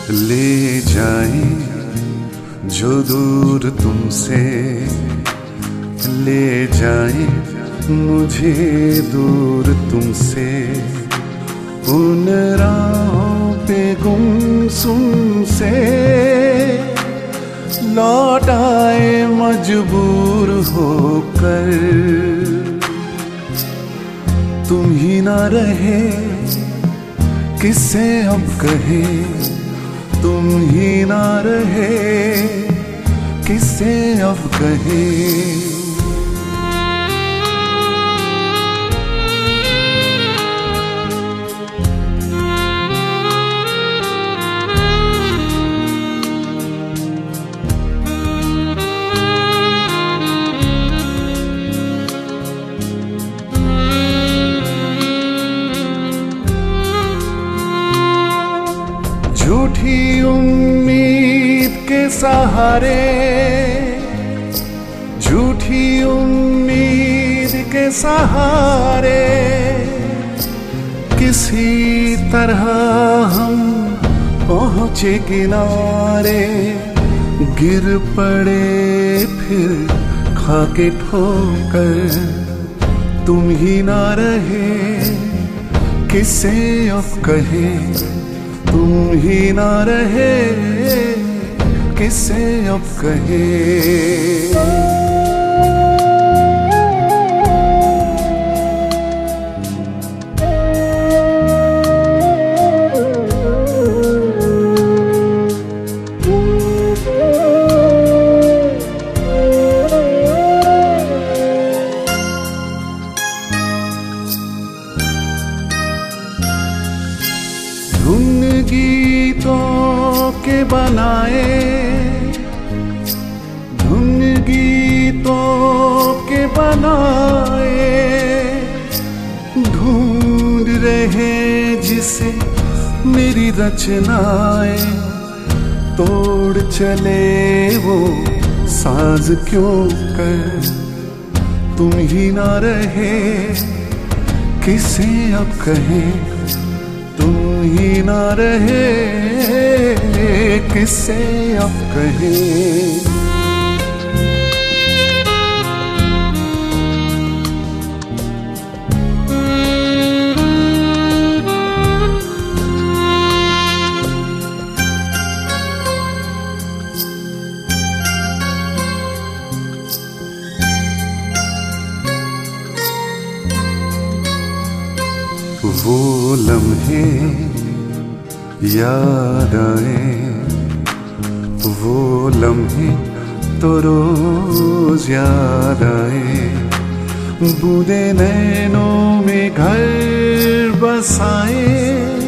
ले जाए जो दूर तुमसे, ले जाए मुझे दूर तुमसे, उन राहों पे गुमसुम से लौट आए मजबूर होकर। तुम ही ना रहे किसे अब कहे, तुम ही ना रहे किसे अब कहे। झूठी उम्मीद के सहारे, झूठी उम्मीद के सहारे किसी तरह हम पहुँचे किनारे। गिर पड़े फिर खाके ठोकर, तुम ही ना रहे किसे अब कहे, तुम ही ना रहे किसे अब कहे। धुन गीतों के बनाए, धुन गीतों के बनाए, ढूंढ रहे जिसे मेरी रचनाएं। तोड़ चले वो साज क्यों कर, तुम ही ना रहे किसे अब कहे, तुम ही ना रहे किसे अब कहे। वो लम्हे याद आए, वो लम्हे तो रोज याद आए। बूंदे नैनों में घर बसाए,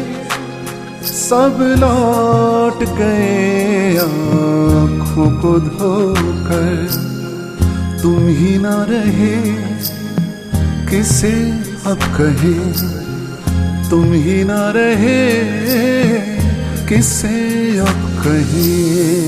सब लौट गए आँखों को धोकर। तुम ही ना रहे किसे अब कहे, तुम ही ना रहे किसे अब कहे।